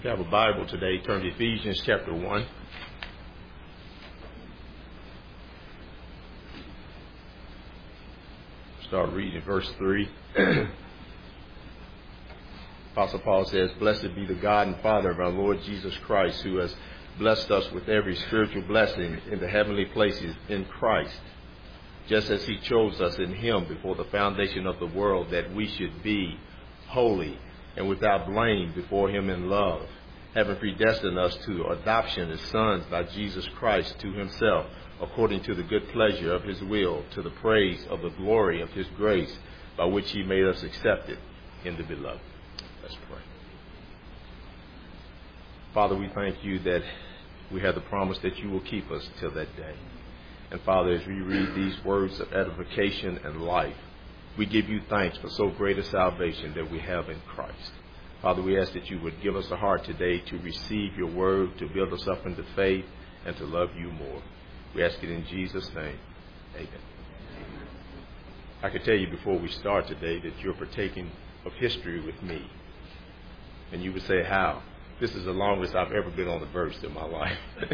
you have a Bible today, turn to Ephesians chapter 1. Start reading verse 3. Apostle Paul says, "Blessed be the God and Father of our Lord Jesus Christ, who has blessed us with every spiritual blessing in the heavenly places in Christ, just as he chose us in him before the foundation of the world, that we should be holy and without blame before him in love, having predestined us to adoption as sons by Jesus Christ to himself, according to the good pleasure of his will, to the praise of the glory of his grace, by which he made us accepted in the beloved." Let's pray. Father, we thank you that we have the promise that you will keep us till that day. And Father, as we read these words of edification and life, we give you thanks for so great a salvation that we have in Christ. Father, we ask that you would give us a heart today to receive your word, to build us up into faith, and to love you more. We ask it in Jesus' name. Amen. I can tell you before we start today that you're partaking of history with me. And you would say, how? This is the longest I've ever been on the verse in my life.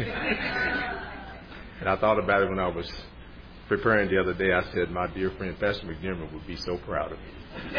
And I thought about it when I was preparing the other day. I said, my dear friend Pastor McDermott would be so proud of me.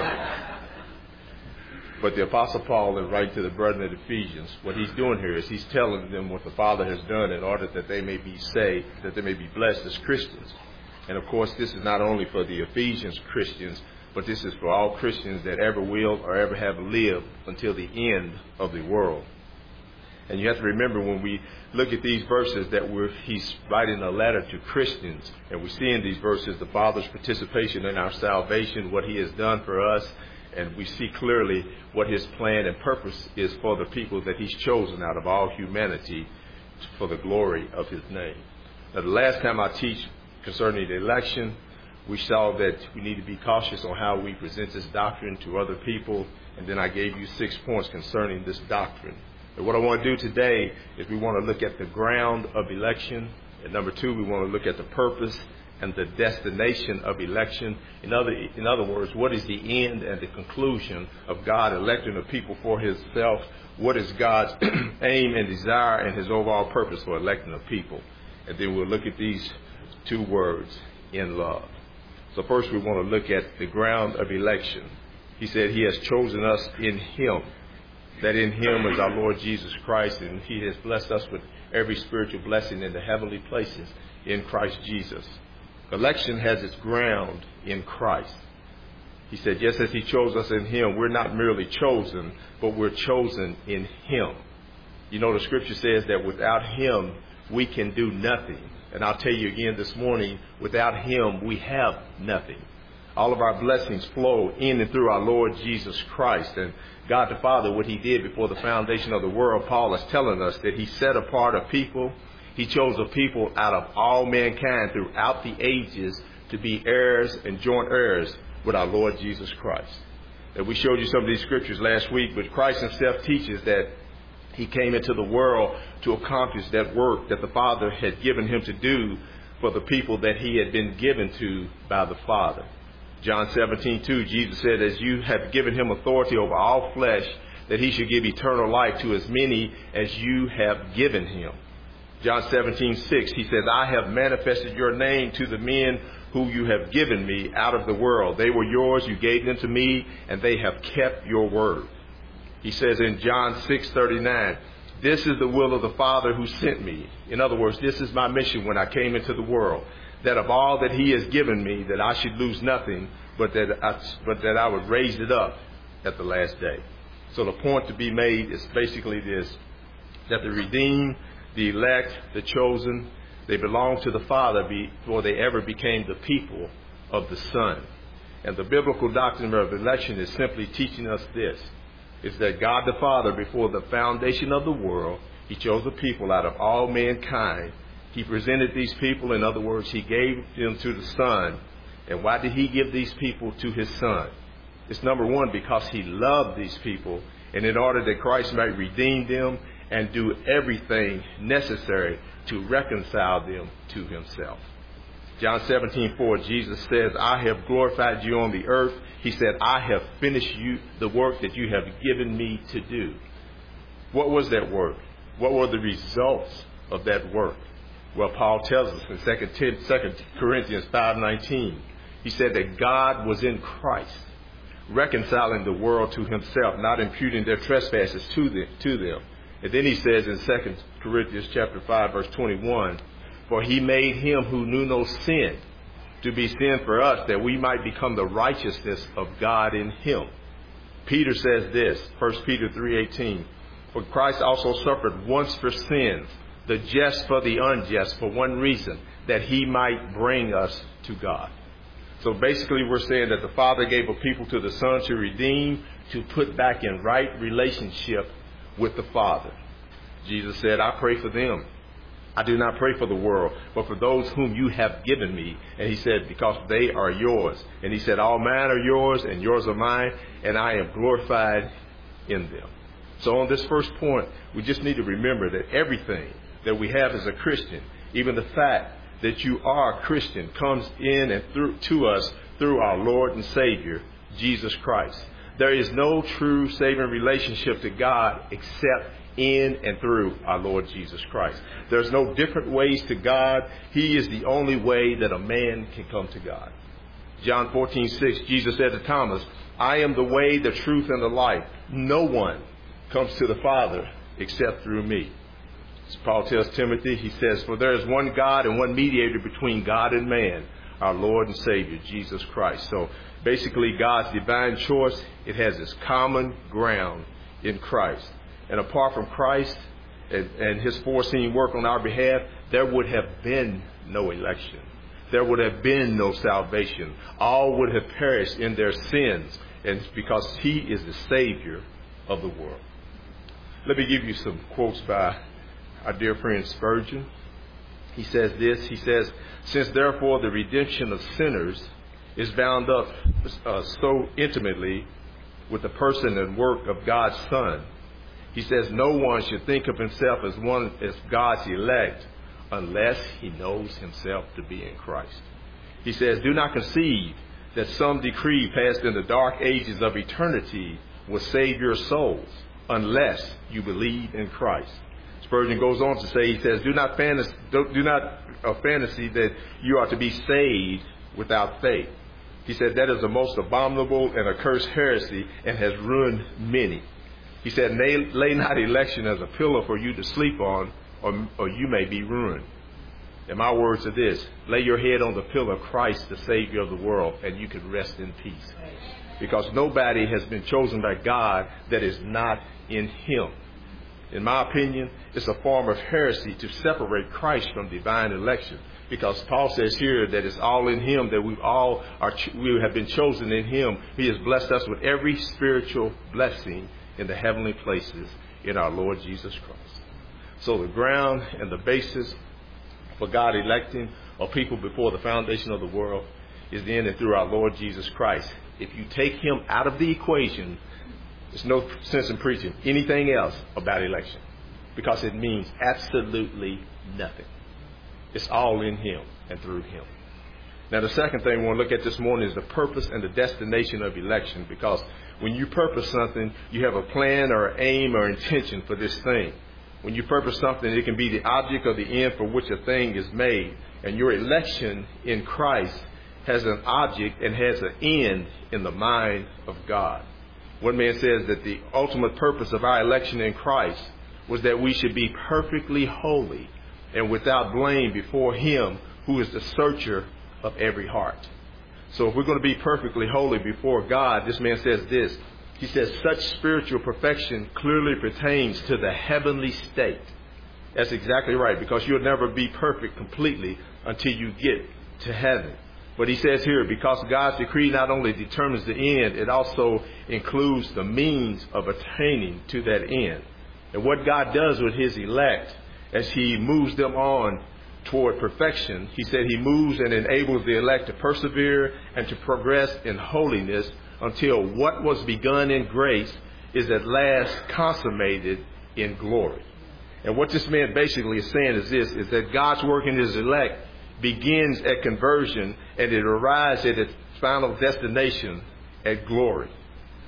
But the Apostle Paul, in writing to the brethren of Ephesians, what he's doing here is he's telling them what the Father has done in order that they may be saved, that they may be blessed as Christians. And of course, this is not only for the Ephesians Christians, but this is for all Christians that ever will or ever have lived until the end of the world. And you have to remember when we look at these verses that he's writing a letter to Christians. And we see in these verses the Father's participation in our salvation, what he has done for us. And we see clearly what his plan and purpose is for the people that he's chosen out of all humanity for the glory of his name. Now, the last time I teach concerning the election, we saw that we need to be cautious on how we present this doctrine to other people. And then I gave you 6 points concerning this doctrine. And what I want to do today is we want to look at the ground of election. And number 2, we want to look at the purpose and the destination of election. In other words, what is the end and the conclusion of God electing a people for himself? What is God's aim and desire and his overall purpose for electing a people? And then we'll look at these 2 words, in love. So first we want to look at the ground of election. He said he has chosen us in him, that in him is our Lord Jesus Christ, and he has blessed us with every spiritual blessing in the heavenly places in Christ Jesus. Election has its ground in Christ. He said, just as he chose us in him, we're not merely chosen, but we're chosen in him. You know, the scripture says that without him, we can do nothing. And I'll tell you again this morning, without him, we have nothing. All of our blessings flow in and through our Lord Jesus Christ. And God the Father, what he did before the foundation of the world, Paul is telling us that he set apart a people. He chose a people out of all mankind throughout the ages to be heirs and joint heirs with our Lord Jesus Christ. And we showed you some of these scriptures last week, but Christ himself teaches that he came into the world to accomplish that work that the Father had given him to do for the people that he had been given to by the Father. John 17:2, Jesus said, as you have given him authority over all flesh, that he should give eternal life to as many as you have given him. John 17:6, he says, I have manifested your name to the men who you have given me out of the world. They were yours, you gave them to me, and they have kept your word. He says in John 6:39, this is the will of the Father who sent me. In other words, this is my mission when I came into the world, that of all that he has given me, that I should lose nothing, but that I would raise it up at the last day. So the point to be made is basically this, that the redeemed, the elect, the chosen, they belong to the Father before they ever became the people of the Son. And the biblical doctrine of election is simply teaching us this, is that God the Father, before the foundation of the world, he chose a people out of all mankind. He presented these people, in other words, he gave them to the Son. And why did he give these people to his Son? It's number 1, because he loved these people, and in order that Christ might redeem them and do everything necessary to reconcile them to himself. John 17:4, Jesus says, I have glorified you on the earth. He said, I have finished the work that you have given me to do. What was that work? What were the results of that work? Well, Paul tells us in 2 Corinthians 5:19, he said that God was in Christ, reconciling the world to himself, not imputing their trespasses to them. And then he says in 2 Corinthians chapter 5, verse 21, for he made him who knew no sin to be sin for us, that we might become the righteousness of God in him. Peter says this, 1 Peter 3:18, for Christ also suffered once for sins, the just for the unjust, for one reason, that he might bring us to God. So basically we're saying that the Father gave a people to the Son to redeem, to put back in right relationship with the Father. Jesus said, I pray for them. I do not pray for the world, but for those whom you have given me. And he said, because they are yours. And he said, all mine are yours and yours are mine, and I am glorified in them. So on this first point, we just need to remember that everything that we have as a Christian, even the fact that you are a Christian, comes in and through to us through our Lord and Savior, Jesus Christ. There is no true saving relationship to God except in and through our Lord Jesus Christ. There's no different ways to God. He is the only way that a man can come to God. John 14:6, Jesus said to Thomas, I am the way, the truth, and the life. No one comes to the Father except through me. As Paul tells Timothy, he says, for there is one God and one mediator between God and man, our Lord and Savior, Jesus Christ. So basically God's divine choice, it has its common ground in Christ. And apart from Christ and his foreseen work on our behalf, there would have been no election. There would have been no salvation. All would have perished in their sins, and because he is the Savior of the world. Let me give you some quotes by our dear friend Spurgeon. He says this, he says, since therefore the redemption of sinners is bound up so intimately with the person and work of God's Son, he says no one should think of himself as one as God's elect unless he knows himself to be in Christ. He says, do not conceive that some decree passed in the dark ages of eternity will save your souls unless you believe in Christ. Spurgeon goes on to say, he says, do not fantasy that you are to be saved without faith. He said that is the most abominable and accursed heresy and has ruined many. He said, lay not election as a pillow for you to sleep on, or you may be ruined. And my words are this, lay your head on the pillow of Christ, the Savior of the world, and you can rest in peace. Because nobody has been chosen by God that is not in him. In my opinion, it's a form of heresy to separate Christ from divine election. Because Paul says here that it's all in him, that we have been chosen in him. He has blessed us with every spiritual blessing in the heavenly places in our Lord Jesus Christ. So the ground and the basis for God electing a people before the foundation of the world is in and through our Lord Jesus Christ. If you take him out of the equation, there's no sense in preaching anything else about election, because it means absolutely nothing. It's all in him and through him. Now, the second thing we want to look at this morning is the purpose and the destination of election, because when you purpose something, you have a plan or aim or intention for this thing. When you purpose something, it can be the object or the end for which a thing is made. And your election in Christ has an object and has an end in the mind of God. One man says that the ultimate purpose of our election in Christ was that we should be perfectly holy and without blame before him who is the searcher of every heart. So if we're going to be perfectly holy before God, this man says this. He says such spiritual perfection clearly pertains to the heavenly state. That's exactly right, because you'll never be perfect completely until you get to heaven. But he says here, because God's decree not only determines the end, it also includes the means of attaining to that end. And what God does with his elect, as he moves them on toward perfection, he said he moves and enables the elect to persevere and to progress in holiness until what was begun in grace is at last consummated in glory. And what this man basically is saying is this, is that God's work in his elect begins at conversion and it arrives at its final destination at glory.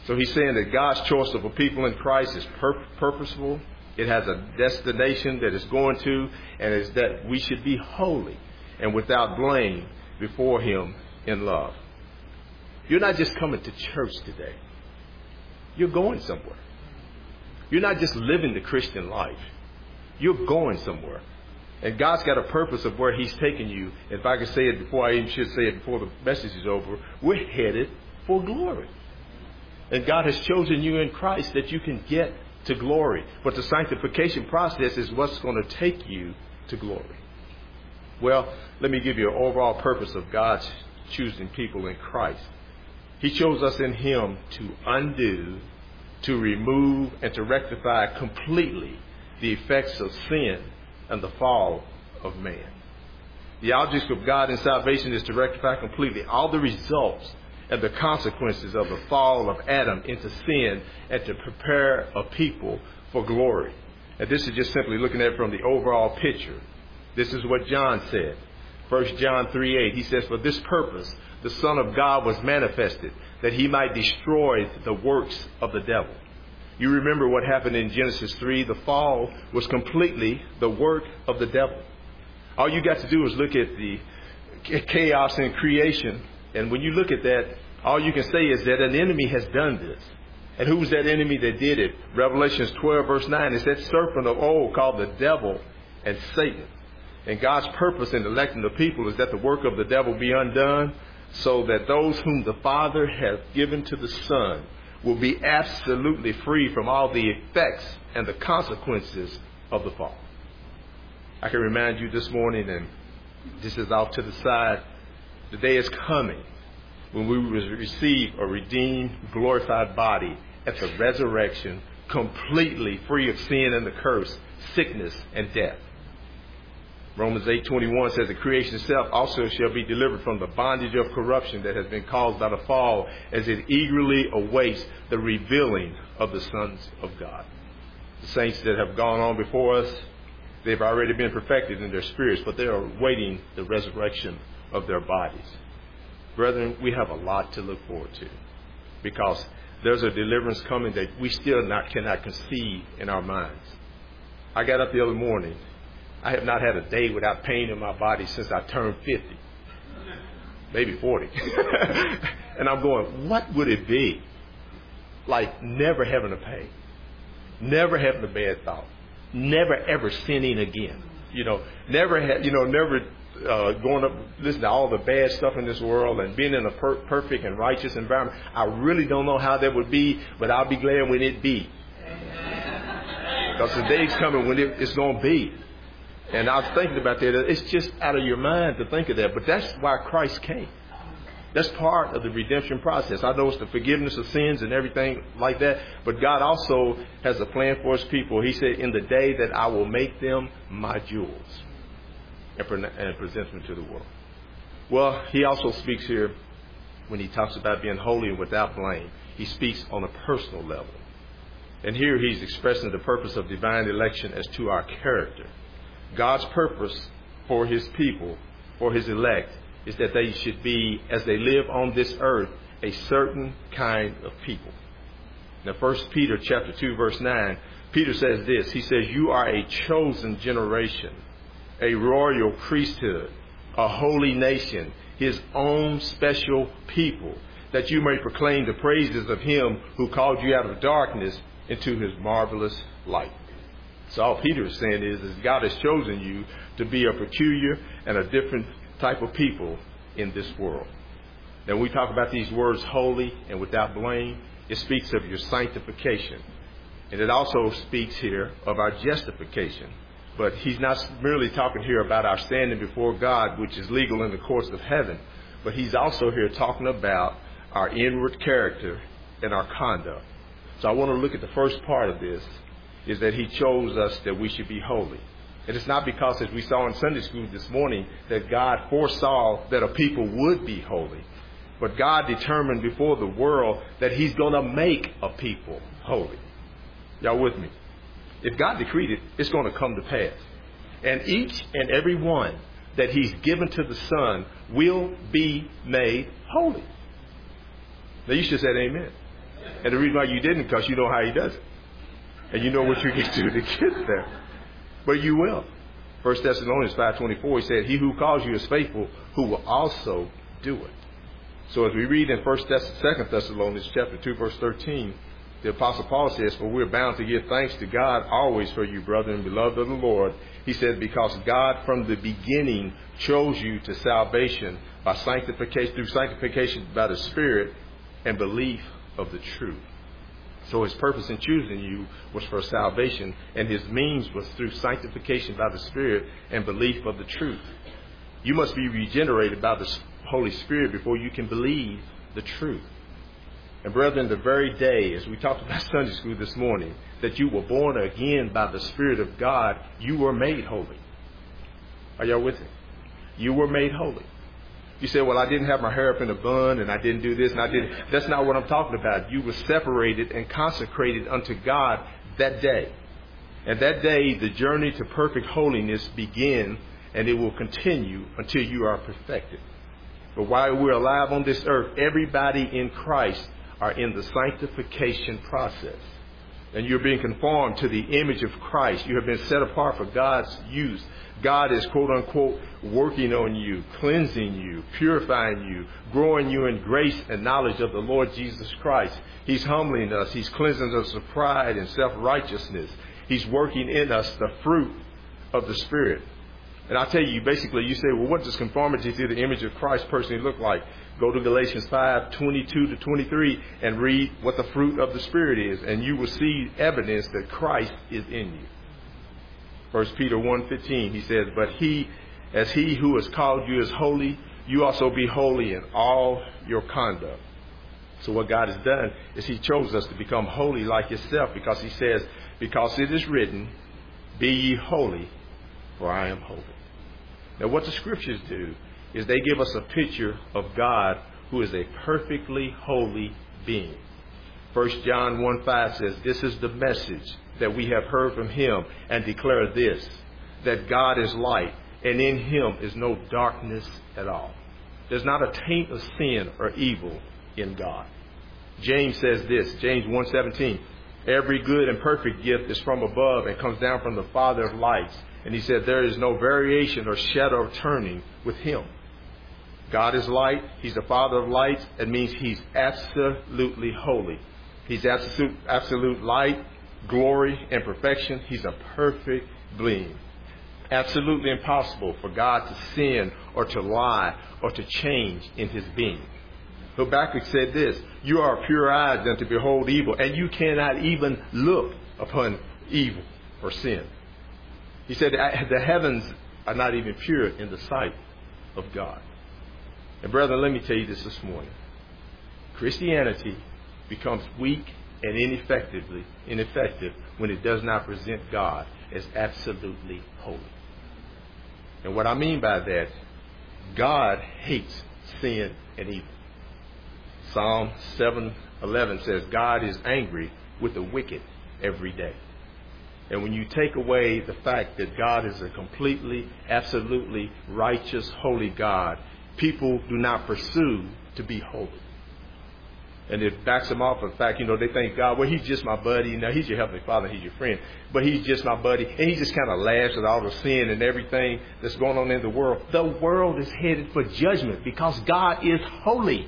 So he's saying that God's choice of a people in Christ is purposeful. It has a destination that it's going to, and it's that we should be holy and without blame before him in love. You're not just coming to church today. You're going somewhere. You're not just living the Christian life. You're going somewhere. And God's got a purpose of where he's taking you. If I could say it before I even should say it before the message is over, we're headed for glory. And God has chosen you in Christ that you can get to glory. But the sanctification process is what's going to take you to glory. Well, let me give you an overall purpose of God's choosing people in Christ. He chose us in him to undo, to remove, and to rectify completely the effects of sin and the fall of man. The object of God in salvation is to rectify completely all the results and the consequences of the fall of Adam into sin, and to prepare a people for glory. And this is just simply looking at it from the overall picture. This is what John said. 1 John 3:8. He says, "For this purpose the Son of God was manifested, that he might destroy the works of the devil." You remember what happened in Genesis 3. The fall was completely the work of the devil. All you got to do is look at the chaos in creation. And when you look at that, all you can say is that an enemy has done this. And who was that enemy that did it? Revelations 12 verse 9. It's that serpent of old called the devil and Satan. And God's purpose in electing the people is that the work of the devil be undone, so that those whom the Father has given to the Son will be absolutely free from all the effects and the consequences of the fall. I can remind you this morning, and this is off to the side, the day is coming when we will receive a redeemed, glorified body at the resurrection, completely free of sin and the curse, sickness and death. Romans 8:21 says the creation itself also shall be delivered from the bondage of corruption that has been caused by the fall, as it eagerly awaits the revealing of the sons of God. The saints that have gone on before us, they've already been perfected in their spirits, but they are awaiting the resurrection of their bodies. Brethren, we have a lot to look forward to, because there's a deliverance coming that we still cannot conceive in our minds. I got up the other morning. I have not had a day without pain in my body since I turned 50, maybe 40. And I'm going, what would it be like never having a pain, never having a bad thought, never ever sinning again? Never going up, listen to all the bad stuff in this world and being in a perfect and righteous environment. I really don't know how that would be, but I'll be glad when it be. Because the day's coming when it's going to be. And I was thinking about that. It's just out of your mind to think of that. But that's why Christ came. That's part of the redemption process. I know it's the forgiveness of sins and everything like that. But God also has a plan for his people. He said, in the day that I will make them my jewels and present them to the world. Well, he also speaks here when he talks about being holy and without blame. He speaks on a personal level. And here he's expressing the purpose of divine election as to our character. God's purpose for his people, for his elect, is that they should be, as they live on this earth, a certain kind of people. Now, 1 Peter chapter 2, verse 9, Peter says this. He says, "You are a chosen generation, a royal priesthood, a holy nation, his own special people, that you may proclaim the praises of him who called you out of darkness into his marvelous light." So all Peter is saying is God has chosen you to be a peculiar and a different type of people in this world. Now, when we talk about these words, holy and without blame, it speaks of your sanctification. And it also speaks here of our justification. But he's not merely talking here about our standing before God, which is legal in the courts of heaven. But he's also here talking about our inward character and our conduct. So I want to look at the first part of this, is that he chose us that we should be holy. And it's not because, as we saw in Sunday school this morning, that God foresaw that a people would be holy. But God determined before the world that he's going to make a people holy. Y'all with me? If God decreed it, it's going to come to pass. And each and every one that he's given to the Son will be made holy. Now you should say amen. And the reason why you didn't, because you know how he does it. And you know what you can do to get there. But you will. 1 Thessalonians 5:24, he said, he who calls you is faithful, who will also do it. So as we read in 2 Thessalonians chapter 2, verse 13, the Apostle Paul says, for we're bound to give thanks to God always for you, brethren, beloved of the Lord. He said, because God from the beginning chose you to salvation by sanctification, through sanctification by the Spirit and belief of the truth. So his purpose in choosing you was for salvation, and his means was through sanctification by the Spirit and belief of the truth. You must be regenerated by the Holy Spirit before you can believe the truth. And brethren, the very day, as we talked about Sunday school this morning, that you were born again by the Spirit of God, you were made holy. Are y'all with me? You were made holy. You say, well, I didn't have my hair up in a bun and I didn't do this and I didn't. That's not what I'm talking about. You were separated and consecrated unto God that day. And that day, the journey to perfect holiness begins, and it will continue until you are perfected. But while we're alive on this earth, everybody in Christ are in the sanctification process. And you're being conformed to the image of Christ. You have been set apart for God's use. God is, quote unquote, working on you, cleansing you, purifying you, growing you in grace and knowledge of the Lord Jesus Christ. He's humbling us. He's cleansing us of pride and self-righteousness. He's working in us the fruit of the Spirit. And I'll tell you, basically, you say, well, what does conformity to the image of Christ personally look like? Go to Galatians 5:22-23 and read what the fruit of the Spirit is, and you will see evidence that Christ is in you. 1 Peter 1:15, he says, but as he who has called you is holy, you also be holy in all your conduct. So what God has done is he chose us to become holy like himself, because he says, because it is written, be ye holy, for I am holy. Now what the scriptures do is they give us a picture of God who is a perfectly holy being. 1 John 1:5 says, this is the message that we have heard from him and declare this, that God is light, and in him is no darkness at all. There's not a taint of sin or evil in God. James says this, James 1:17, every good and perfect gift is from above and comes down from the Father of lights. And he said there is no variation or shadow of turning with him. God is light. He's the Father of lights. It means he's absolutely holy. He's absolute light, glory, and perfection. He's a perfect being. Absolutely impossible for God to sin or to lie or to change in his being. Habakkuk said this, you are pure eyes than to behold evil, and you cannot even look upon evil or sin. He said the heavens are not even pure in the sight of God. And brethren, let me tell you this morning. Christianity becomes weak and ineffective when it does not present God as absolutely holy. And what I mean by that, God hates sin and evil. Psalm 7:11 says, God is angry with the wicked every day. And when you take away the fact that God is a completely, absolutely righteous, holy God, people do not pursue to be holy. And it backs them off of the fact, they think God, well, he's just my buddy. Now, he's your Heavenly Father, he's your friend. But he's just my buddy. And he just kind of laughs at all the sin and everything that's going on in the world. The world is headed for judgment because God is holy.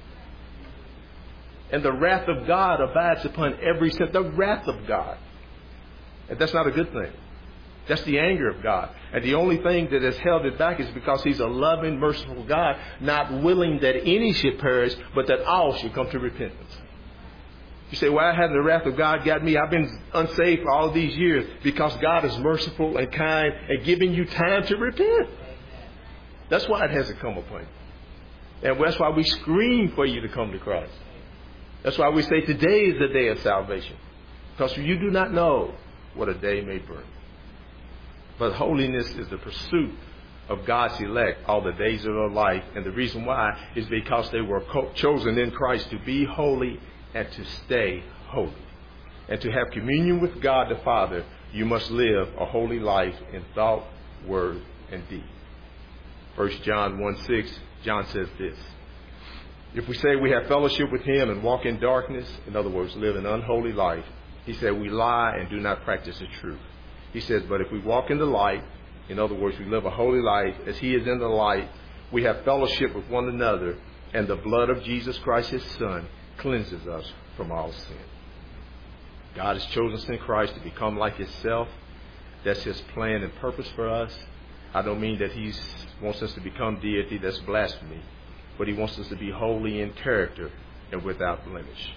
And the wrath of God abides upon every sin. The wrath of God. And that's not a good thing. That's the anger of God. And the only thing that has held it back is because he's a loving, merciful God, not willing that any should perish, but that all should come to repentance. You say, why hasn't the wrath of God got me? I've been unsaved for all these years. Because God is merciful and kind and giving you time to repent. That's why it hasn't come upon you. And that's why we scream for you to come to Christ. That's why we say today is the day of salvation. Because you do not know what a day may bring. But holiness is the pursuit of God's elect all the days of their life. And the reason why is because they were chosen in Christ to be holy and to stay holy. And to have communion with God the Father, you must live a holy life in thought, word, and deed. 1 John 1:6, John says this, If we say we have fellowship with him and walk in darkness, in other words, live an unholy life, he said we lie and do not practice the truth. He says, but if we walk in the light, in other words, we live a holy life as he is in the light, we have fellowship with one another, and the blood of Jesus Christ, his Son, cleanses us from all sin. God has chosen us in Christ to become like himself. That's his plan and purpose for us. I don't mean that he wants us to become deity. That's blasphemy. But he wants us to be holy in character and without blemish.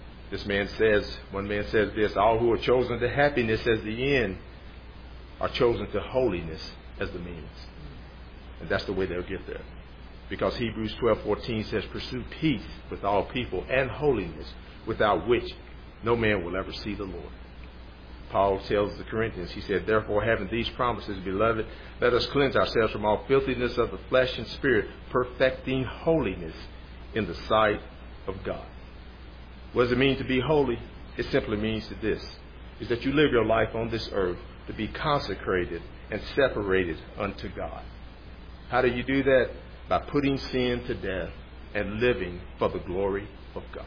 One man says this, all who are chosen to happiness as the end are chosen to holiness as the means. And that's the way they'll get there. Because Hebrews 12:14 says, pursue peace with all people and holiness, without which no man will ever see the Lord. Paul tells the Corinthians, he said, therefore, having these promises, beloved, let us cleanse ourselves from all filthiness of the flesh and spirit, perfecting holiness in the sight of God. What does it mean to be holy? It simply means this, is that you live your life on this earth to be consecrated and separated unto God. How do you do that? By putting sin to death and living for the glory of God.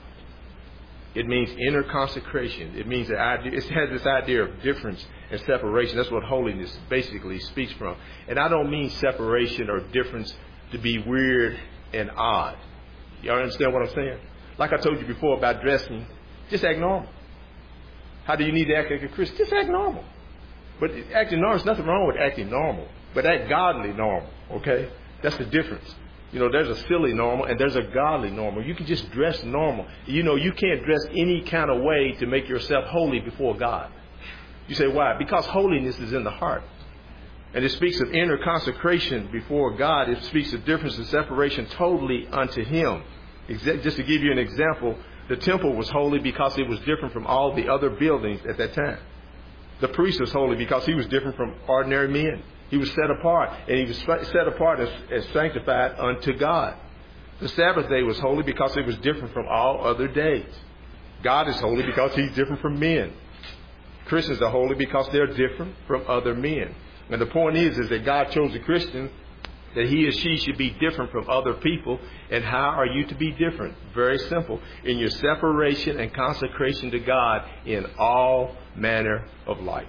It means inner consecration. It means it has this idea of difference and separation. That's what holiness basically speaks from. And I don't mean separation or difference to be weird and odd. Y'all understand what I'm saying? Like I told you before about dressing, just act normal. How do you need to act like a Christian? Just act normal. But acting normal, there's nothing wrong with acting normal. But act godly normal, okay? That's the difference. You know, there's a silly normal and there's a godly normal. You can just dress normal. You know, you can't dress any kind of way to make yourself holy before God. You say, why? Because holiness is in the heart. And it speaks of inner consecration before God. It speaks of difference and separation totally unto him. Just to give you an example, the temple was holy because it was different from all the other buildings at that time. The priest was holy because he was different from ordinary men. He was set apart, and he was set apart as sanctified unto God. The Sabbath day was holy because it was different from all other days. God is holy because he's different from men. Christians are holy because they're different from other men. And the point is that God chose a Christian that he or she should be different from other people. And how are you to be different? Very simple. In your separation and consecration to God in all manner of life.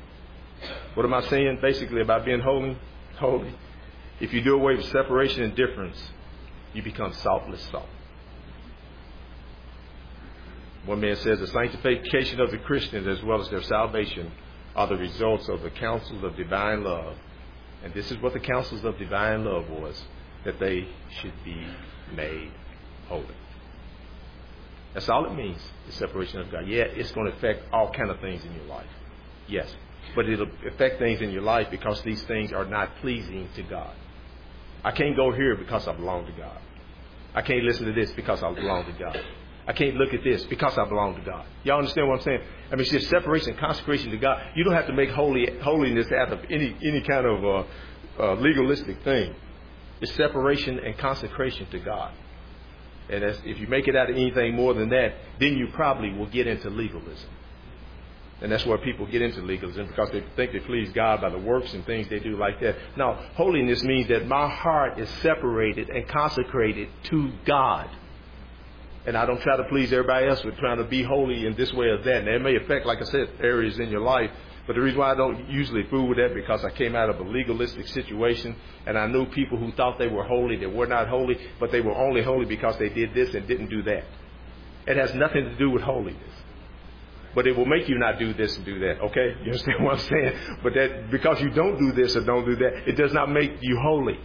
What am I saying basically about being holy? Holy. If you do away with separation and difference, you become saltless salt. One man says the sanctification of the Christians as well as their salvation are the results of the counsels of divine love. And this is what the counsels of divine love was, that they should be made holy. That's all it means, the separation of God. Yeah, it's going to affect all kind of things in your life. Yes. But it'll affect things in your life because these things are not pleasing to God. I can't go here because I belong to God. I can't listen to this because I belong to God. I can't look at this because I belong to God. Y'all understand what I'm saying? I mean, it's just separation and consecration to God. You don't have to make holiness out of any kind of legalistic thing. It's separation and consecration to God. And if you make it out of anything more than that, then you probably will get into legalism. And that's where people get into legalism, because they think they please God by the works and things they do like that. Now, holiness means that my heart is separated and consecrated to God. And I don't try to please everybody else with trying to be holy in this way or that. And it may affect, like I said, areas in your life. But the reason why I don't usually fool with that, because I came out of a legalistic situation, and I knew people who thought they were holy, they were not holy, but they were only holy because they did this and didn't do that. It has nothing to do with holiness. But it will make you not do this and do that, okay? You understand what I'm saying? But that because you don't do this or don't do that, it does not make you holy.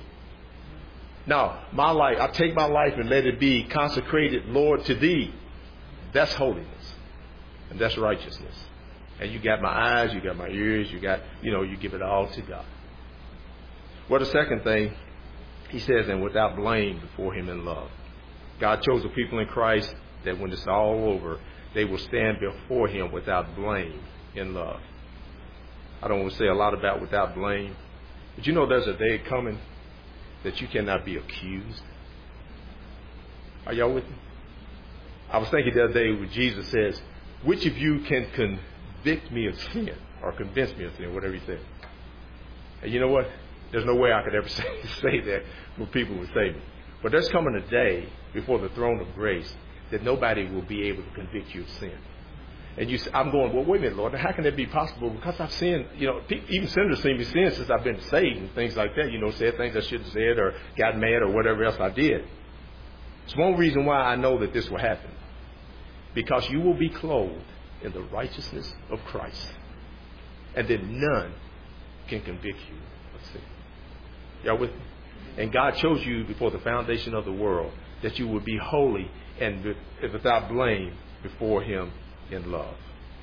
Now, my life, I take my life and let it be consecrated, Lord, to thee. That's holiness. And that's righteousness. And you got my eyes, you got my ears, you give it all to God. Well, the second thing, he says, and without blame before him in love. God chose the people in Christ that when it's all over, they will stand before him without blame in love. I don't want to say a lot about without blame, but you know there's a day coming that you cannot be accused. Are y'all with me? I was thinking the other day when Jesus says, which of you can convict me of sin or convince me of sin, whatever he said. And you know what? There's no way I could ever say that when people would say me. But there's coming a day before the throne of grace that nobody will be able to convict you of sin. And I'm going, well, wait a minute, Lord, how can that be possible? Because I've sinned, even sinners see me sin since I've been saved and things like that, said things I shouldn't have said or got mad or whatever else I did. It's one reason why I know that this will happen. Because you will be clothed in the righteousness of Christ. And then none can convict you of sin. Y'all with me? And God chose you before the foundation of the world that you would be holy and without blame before Him in love.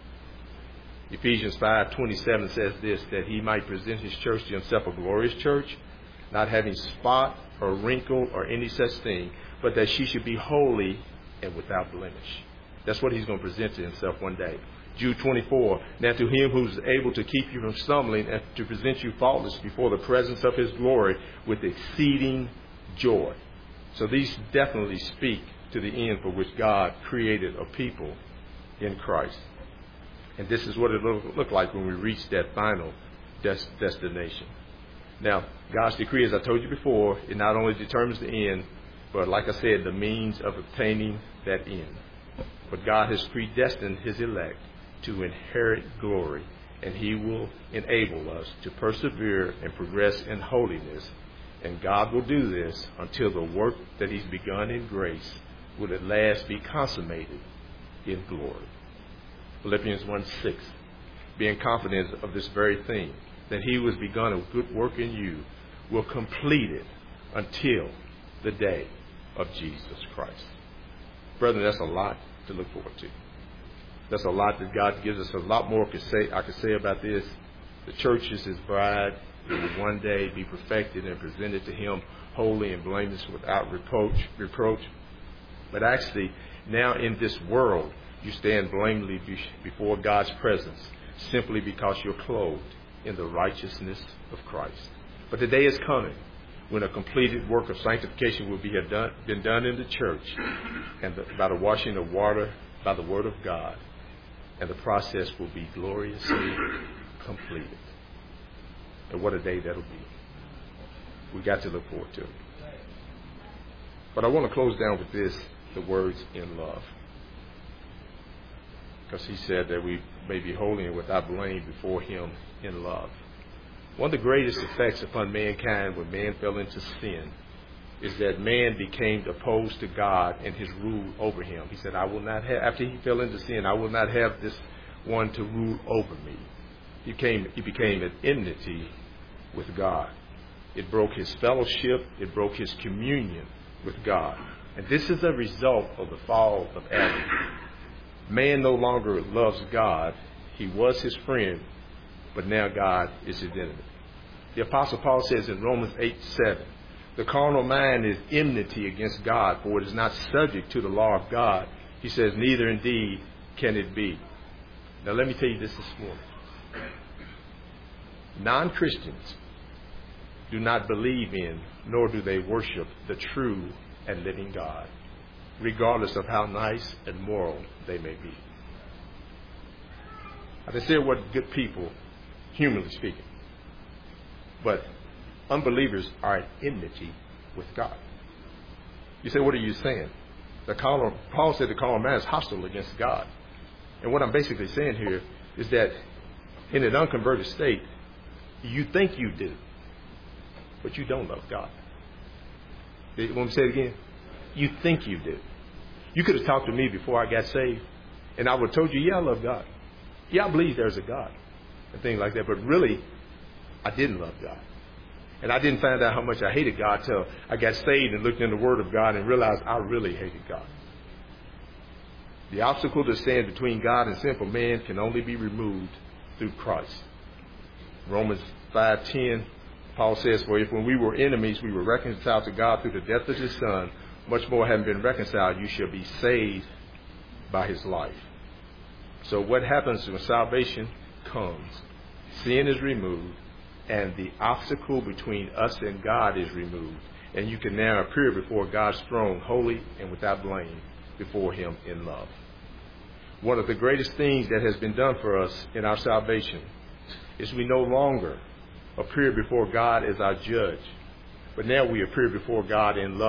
Ephesians 5:27 says this, that He might present His church to Himself a glorious church, not having spot or wrinkle or any such thing, but that she should be holy and without blemish. That's what He's going to present to Himself one day. Jude 24, now to Him who's able to keep you from stumbling and to present you faultless before the presence of His glory with exceeding joy. So these definitely speak to the end for which God created a people in Christ. And this is what it will look like when we reach that final destination. Now, God's decree, as I told you before, it not only determines the end, but like I said, the means of obtaining that end. But God has predestined His elect to inherit glory, and He will enable us to persevere and progress in holiness. And God will do this until the work that He's begun in grace will at last be consummated in glory. Philippians 1:6, being confident of this very thing, that He who has begun a good work in you will complete it until the day of Jesus Christ. Brethren, that's a lot to look forward to. That's a lot that God gives us. A lot more I could say about this. The church is His bride. It will one day be perfected and presented to Him holy and blameless without reproach. But actually, now in this world, you stand blamelessly before God's presence simply because you're clothed in the righteousness of Christ. But the day is coming when a completed work of sanctification will been done in the church, and by the washing of water, by the Word of God, and the process will be gloriously completed. And what a day that'll be. We got to look forward to it. But I want to close down with this, the words in love. Because He said that we may be holy and without blame before Him in love. One of the greatest effects upon mankind when man fell into sin is that man became opposed to God and His rule over him. He said, I will not have, after he fell into sin, I will not have this one to rule over me. He became at enmity with God. It broke His fellowship. It broke His communion with God. And this is a result of the fall of Adam. Man no longer loves God. He was His friend, but now God is His enemy. The Apostle Paul says in Romans 8:7, the carnal mind is enmity against God, for it is not subject to the law of God. He says, neither indeed can it be. Now let me tell you this morning. Non-Christians do not believe in, nor do they worship the true and living God, regardless of how nice and moral they may be. I can say what good people, humanly speaking. But unbelievers are at enmity with God. You say, what are you saying? Paul said the carnal man is hostile against God. And what I'm basically saying here is that in an unconverted state, you think you do, but you don't love God. You want me to say it again? You think you do. You could have talked to me before I got saved, and I would have told you, yeah, I love God. Yeah, I believe there's a God, and things like that. But really, I didn't love God. And I didn't find out how much I hated God till I got saved and looked in the Word of God and realized I really hated God. The obstacle that stands between God and sinful man can only be removed through Christ. Romans 5:10, Paul says, for if when we were enemies, we were reconciled to God through the death of His Son, much more having been reconciled, you shall be saved by His life. So what happens when salvation comes? Sin is removed, and the obstacle between us and God is removed. And you can now appear before God's throne, holy and without blame, before Him in love. One of the greatest things that has been done for us in our salvation is we no longer appear before God as our judge, but now we appear before God in love.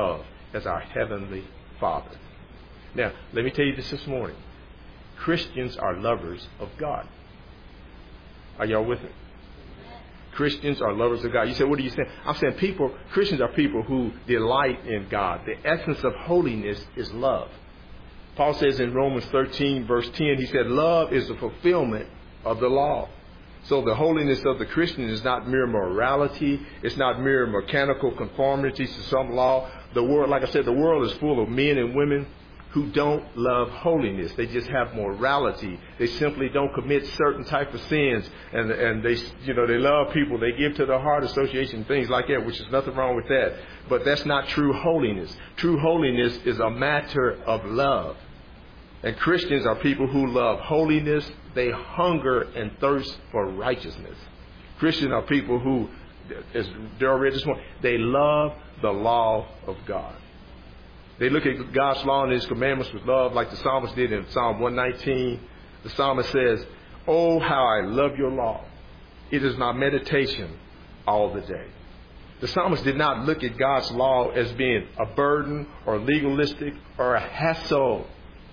as our Heavenly Father. Now, let me tell you this morning. Christians are lovers of God. Are y'all with me? Christians are lovers of God. You say, what are you saying? I'm saying Christians are people who delight in God. The essence of holiness is love. Paul says in Romans 13, verse 10, he said, love is the fulfillment of the law. So the holiness of the Christian is not mere morality. It's not mere mechanical conformity to some law. The world, like I said, the world is full of men and women who don't love holiness. They just have morality. They simply don't commit certain type of sins, and they love people. They give to the heart association, things like that, which is nothing wrong with that. But that's not true holiness. True holiness is a matter of love. And Christians are people who love holiness. They hunger and thirst for righteousness. Christians are people who, as Daryl read this morning, they love the law of God. They look at God's law and His commandments with love, like the psalmist did in Psalm 119. The psalmist says, "Oh, how I love your law. It is my meditation all the day." The psalmist did not look at God's law as being a burden or legalistic or a hassle.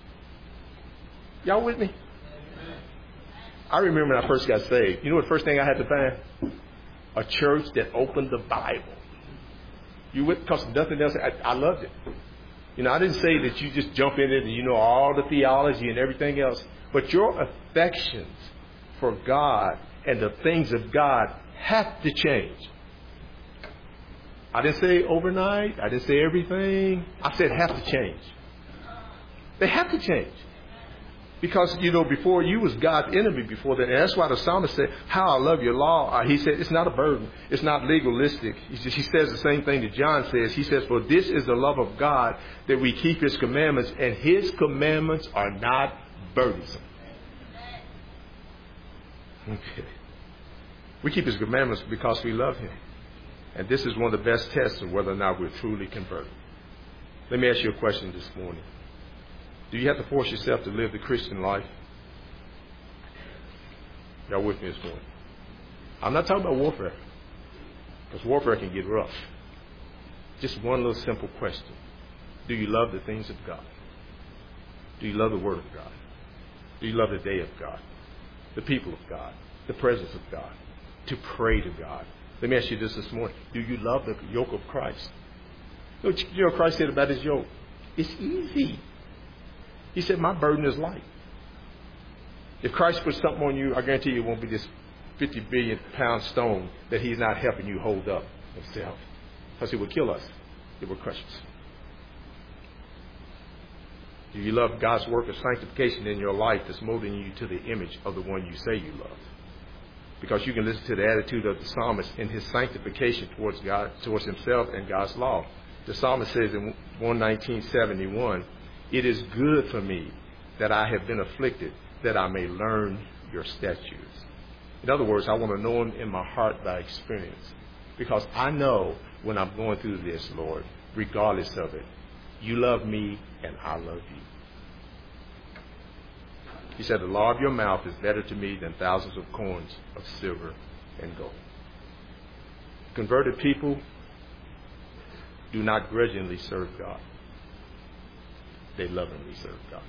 Y'all with me? I remember when I first got saved. You know what the first thing I had to find? A church that opened the Bible. You with? Because nothing else. I loved it. You know, I didn't say that you just jump in it and you know all the theology and everything else. But your affections for God and the things of God have to change. I didn't say overnight. I didn't say everything. I said have to change. They have to change. Because, before you was God's enemy before that. And that's why the psalmist said, how I love your law. He said, it's not a burden. It's not legalistic. He says the same thing that John says. He says, for this is the love of God, that we keep His commandments. And His commandments are not burdensome. Okay. We keep His commandments because we love Him. And this is one of the best tests of whether or not we're truly converted. Let me ask you a question this morning. Do you have to force yourself to live the Christian life? Y'all with me this morning? I'm not talking about warfare, because warfare can get rough. Just one little simple question. Do you love the things of God? Do you love the Word of God? Do you love the day of God? The people of God? The presence of God? To pray to God? Let me ask you this morning. Do you love the yoke of Christ? You know what Christ said about His yoke? It's easy. He said, my burden is light. If Christ puts something on you, I guarantee you it won't be this 50 billion pound stone that He's not helping you hold up Himself. Because it would kill us. It would crush us. Do you love God's work of sanctification in your life that's molding you to the image of the one you say you love? Because you can listen to the attitude of the psalmist in his sanctification towards God, towards himself and God's law. The psalmist says in 119:71, it is good for me that I have been afflicted, that I may learn your statutes. In other words, I want to know Him in my heart by experience. Because I know when I'm going through this, Lord, regardless of it, you love me and I love you. He said, the law of your mouth is better to me than thousands of coins of silver and gold. Converted people do not grudgingly serve God. They lovingly serve God.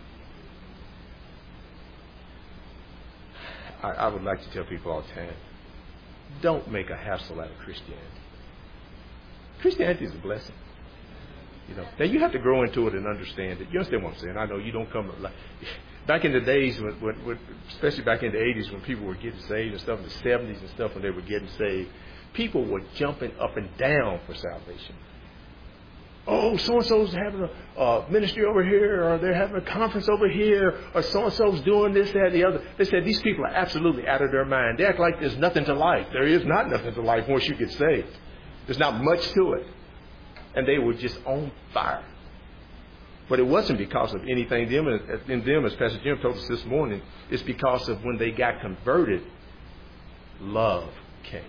I would like to tell people all the time, don't make a hassle out of Christianity. Christianity is a blessing. Now you have to grow into it and understand it. You understand what I'm saying? I know you don't come like back in the days when especially back in the 80s when people were getting saved and stuff, in the 70s and stuff when they were getting saved, people were jumping up and down for salvation. Oh, so-and-so's having a ministry over here, or they're having a conference over here, or so-and-so's doing this, that, the other. They said these people are absolutely out of their mind. They act like there's nothing to life. There is not nothing to life once you get saved. There's not much to it. And they were just on fire. But it wasn't because of anything in them, as Pastor Jim told us this morning. It's because of when they got converted, love came.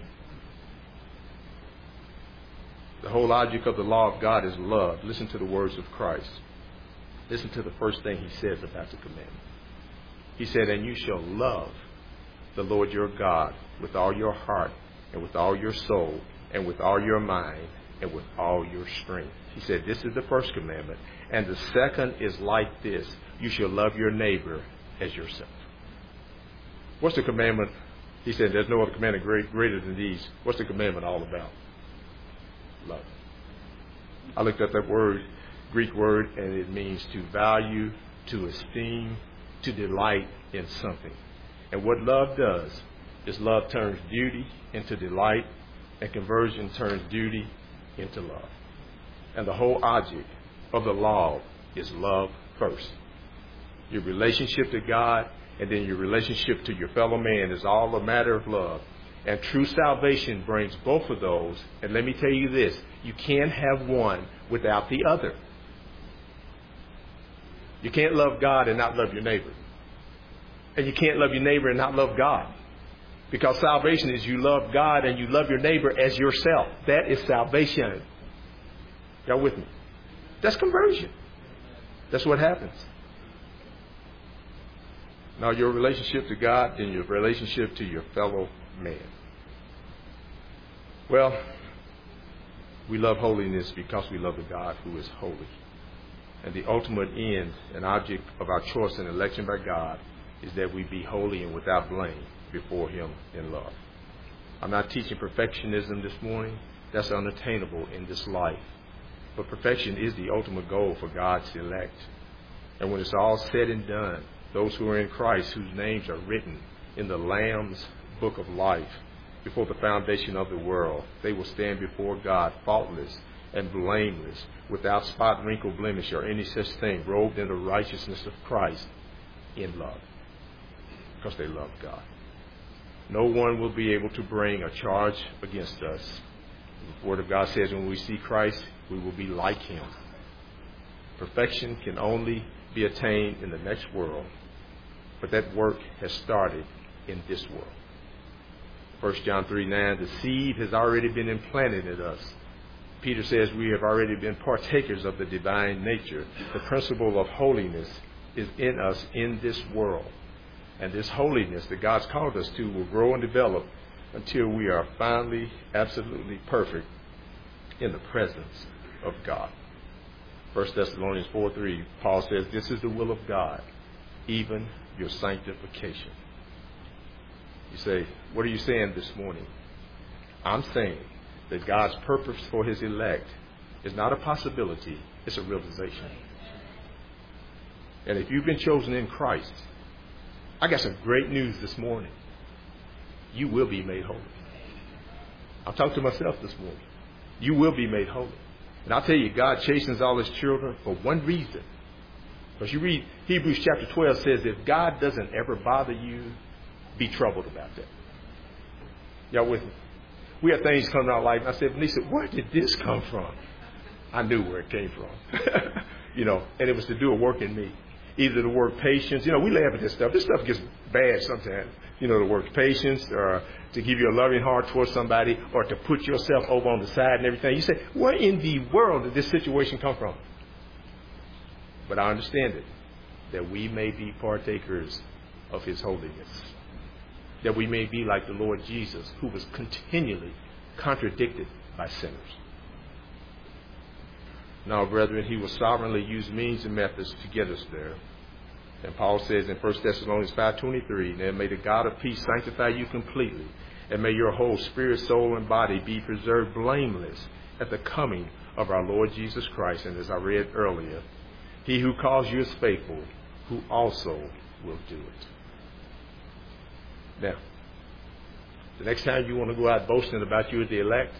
The whole object of the law of God is love. Listen to the words of Christ. Listen to the first thing He says about the commandment. He said, and you shall love the Lord your God with all your heart and with all your soul and with all your mind and with all your strength. He said, this is the first commandment. And the second is like this. You shall love your neighbor as yourself. What's the commandment? He said, there's no other commandment greater than these. What's the commandment all about? Love. I looked up that word, Greek word, and it means to value, to esteem, to delight in something. And what love does is love turns duty into delight, and conversion turns duty into love. And the whole object of the law is love first. Your relationship to God and then your relationship to your fellow man is all a matter of love. And true salvation brings both of those. And let me tell you this, you can't have one without the other. You can't love God and not love your neighbor. And you can't love your neighbor and not love God. Because salvation is you love God and you love your neighbor as yourself. That is salvation. Y'all with me? That's conversion. That's what happens. Now your relationship to God and your relationship to your fellow man. Well, we love holiness because we love the God who is holy. And the ultimate end and object of our choice and election by God is that we be holy and without blame before Him in love. I'm not teaching perfectionism this morning. That's unattainable in this life. But perfection is the ultimate goal for God's elect. And when it's all said and done, those who are in Christ, whose names are written in the Lamb's book of life before the foundation of the world, they will stand before God faultless and blameless, without spot, wrinkle, blemish, or any such thing, robed in the righteousness of Christ in love, because they love God. No one will be able to bring a charge against us. The Word of God says when we see Christ, we will be like Him. Perfection can only be attained in the next world, but that work has started in this world. 1 John 3:9, the seed has already been implanted in us. Peter says we have already been partakers of the divine nature. The principle of holiness is in us in this world. And this holiness that God's called us to will grow and develop until we are finally absolutely perfect in the presence of God. 1 Thessalonians 4:3, Paul says, this is the will of God, even your sanctification. You say, what are you saying this morning? I'm saying that God's purpose for His elect is not a possibility, it's a realization. And if you've been chosen in Christ, I got some great news this morning. You will be made holy. I'm talking to myself this morning. You will be made holy. And I'll tell you, God chastens all His children for one reason. Because you read Hebrews chapter 12 says, if God doesn't ever bother you, be troubled about that. Y'all with me? We have things coming in our life. And I said, Vanessa, where did this come from? I knew where it came from. And it was to do a work in me. Either the word patience. We laugh at this stuff. This stuff gets bad sometimes. The word patience, or to give you a loving heart towards somebody, or to put yourself over on the side and everything. You say, where in the world did this situation come from? But I understand it, that we may be partakers of His holiness. That we may be like the Lord Jesus, who was continually contradicted by sinners. Now, brethren, He will sovereignly use means and methods to get us there. And Paul says in 1 Thessalonians 5:23, "Now may the God of peace sanctify you completely, and may your whole spirit, soul, and body be preserved blameless at the coming of our Lord Jesus Christ." And as I read earlier, He who calls you is faithful, who also will do it. Now, the next time you want to go out boasting about you as the elect,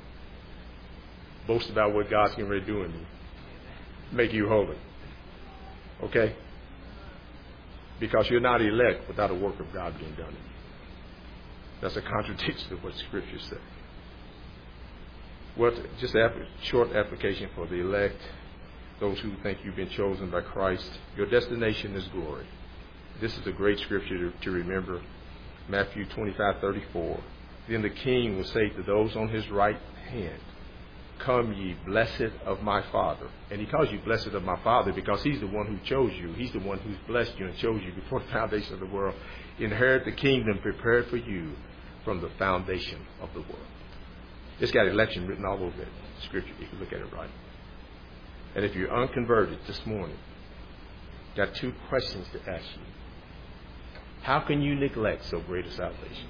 boast about what God's getting ready to do in you. Make you holy. Okay? Because you're not elect without a work of God being done in you. That's a contradiction of what Scripture says. Well, just a short application for the elect, those who think you've been chosen by Christ. Your destination is glory. This is a great Scripture to remember. Matthew 25:34. Then the King will say to those on His right hand, "Come ye blessed of my Father." And He calls you blessed of my Father because He's the one who chose you. He's the one who's blessed you and chose you before the foundation of the world. Inherit the kingdom prepared for you from the foundation of the world. It's got election written all over it. Scripture, you can look at it right. And if you're unconverted this morning, got two questions to ask you. How can you neglect so great a salvation?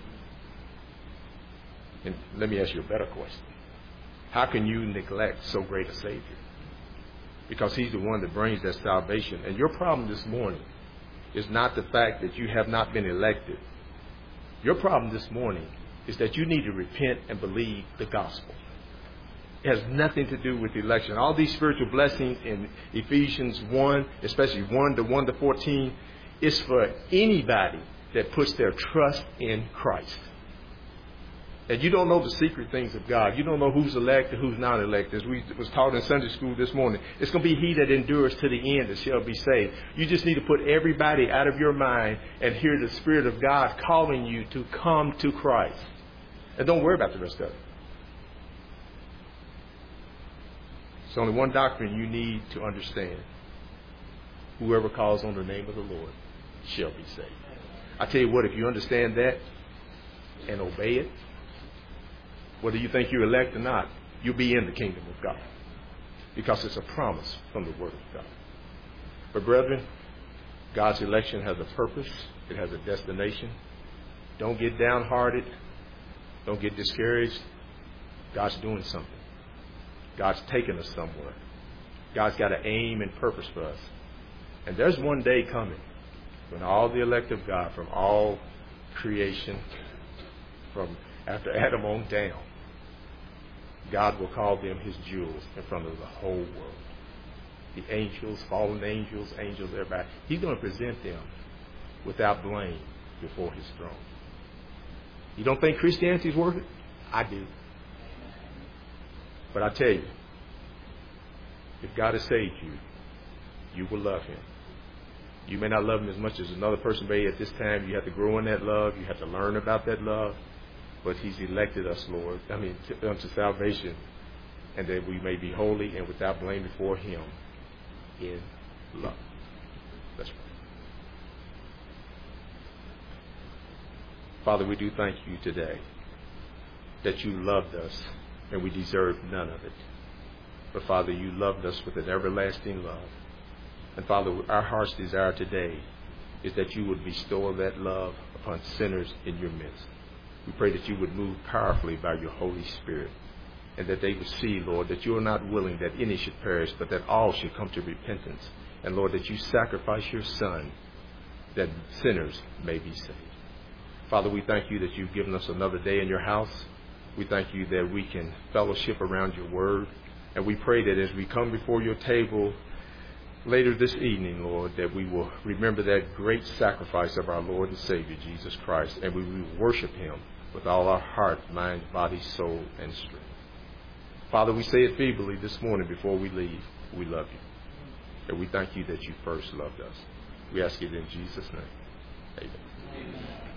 And let me ask you a better question. How can you neglect so great a Savior? Because He's the one that brings that salvation. And your problem this morning is not the fact that you have not been elected. Your problem this morning is that you need to repent and believe the gospel. It has nothing to do with election. All these spiritual blessings in Ephesians 1, especially 1 to 14, is for anybody that puts their trust in Christ. And you don't know the secret things of God. You don't know who's elect and who's not elect. As we was taught in Sunday school this morning, it's going to be he that endures to the end that shall be saved. You just need to put everybody out of your mind and hear the Spirit of God calling you to come to Christ. And don't worry about the rest of it. There's only one doctrine you need to understand. Whoever calls on the name of the Lord shall be saved. I tell you what, if you understand that and obey it, whether you think you're elect or not, you'll be in the kingdom of God. Because it's a promise from the Word of God. But brethren, God's election has a purpose. It has a destination. Don't get downhearted. Don't get discouraged. God's doing something. God's taking us somewhere. God's got an aim and purpose for us. And there's one day coming when all the elect of God from all creation, from after Adam on down, God will call them His jewels in front of the whole world. The angels, fallen angels, everybody. He's going to present them without blame before His throne. You don't think Christianity's worth it? I do. But I tell you, if God has saved you, you will love Him. You may not love Him as much as another person may at this time. You have to grow in that love. You have to learn about that love. But He's elected us, Lord, unto salvation, and that we may be holy and without blame before Him in love. Let's pray. Father, we do thank You today that You loved us and we deserved none of it. But Father, You loved us with an everlasting love. And Father, our heart's desire today is that You would bestow that love upon sinners in Your midst. We pray that You would move powerfully by Your Holy Spirit, and that they would see, Lord, that You are not willing that any should perish, but that all should come to repentance. And Lord, that You sacrifice Your Son that sinners may be saved. Father, we thank You that You've given us another day in Your house. We thank You that we can fellowship around Your word. And we pray that as we come before Your table later this evening, Lord, that we will remember that great sacrifice of our Lord and Savior, Jesus Christ, and we will worship Him with all our heart, mind, body, soul, and strength. Father, we say it feebly this morning before we leave. We love You. And we thank You that You first loved us. We ask it in Jesus' name. Amen. Amen.